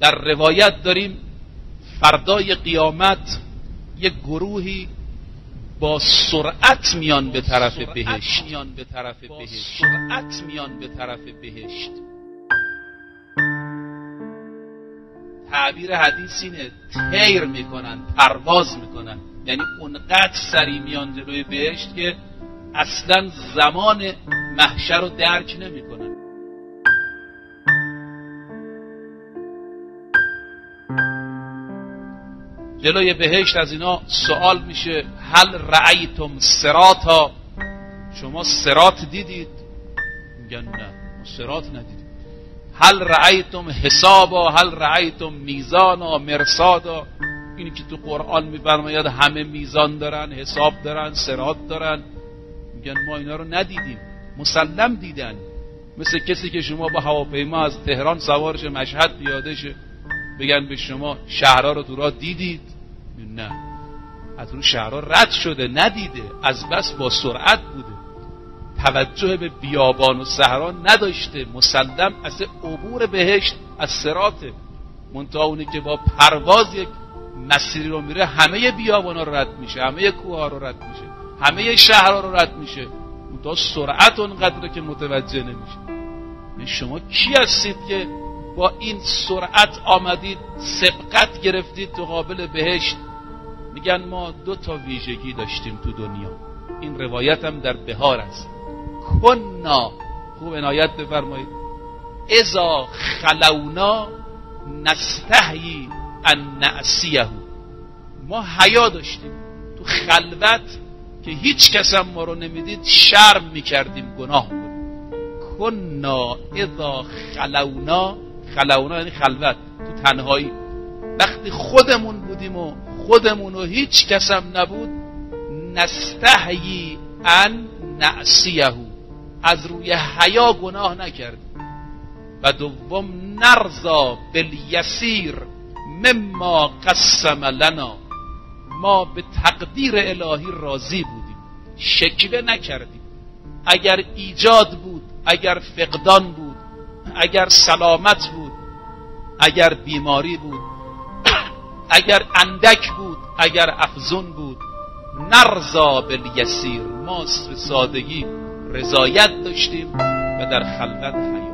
در روایت داریم فردای قیامت یک گروهی با سرعت میان به طرف بهشت. تعبیر حدیث اینه، طیر میکنن، پرواز میکنن، یعنی اونقدر سریع میان جلوی بهشت که اصلا زمان محشر رو درک نمیکنن. جلوی بهشت از اینا سوال میشه هل رأیتم صراطا، شما صراط دیدید؟ میگن نه ما صراط ندیدیم. هل رأیتم حسابا، هل رأیتم میزانا مرصادا، اینی که تو قرآن میفرماید همه میزان دارن، حساب دارن، صراط دارن. میگن ما اینا رو ندیدیم. مسلم دیدن، مثل کسی که شما با هواپیما از تهران سوار شه مشهد پیاده شه، بگن به شما شهرها رو تو راه دیدید؟ نه، از رو شهرها رد شده، ندیده، از بس با سرعت بوده، توجه به بیابان و صحرا نداشته. مسلم اصلا عبور بهشت از صراطه، منتها اونی که با پرواز یک مسیری رو میره همه بیابانا رو رد میشه، همه کوها رو رد میشه، همه شهرها رو رد میشه، منتها سرعت اونقدره که متوجه نمیشه. شما کی هستید که با این سرعت آمدید سبقت گرفتید تو قابل بهشت؟ میگن ما 2 ویژگی داشتیم تو دنیا. این روایت هم در بهار است. کنا، خوب عنایت بفرمایید، اذا خلونا نستحیی ان نعصیه، ما حیا داشتیم تو خلوت که هیچ کس هم ما رو نمیدید شرم میکردیم گناه کنیم. کنا اذا خلونا، خلونا یعنی خلوت، تو تنهایی، وقتی خودمون بودیم و خودمون و هیچ کس هم نبود، نستحیی ان نعصیه، از روی حیا گناه نکردیم. و دوم نرضا بالیسیر مما قسم لنا، ما به تقدیر الهی راضی بودیم، شکوه نکردیم. اگر ایجاد بود، اگر فقدان بود، اگر سلامت بود، اگر بیماری بود، اگر اندک بود، اگر افزون بود، نرضا بالیسیر، ما به سادگی رضایت داشتیم و در خلوت حیا.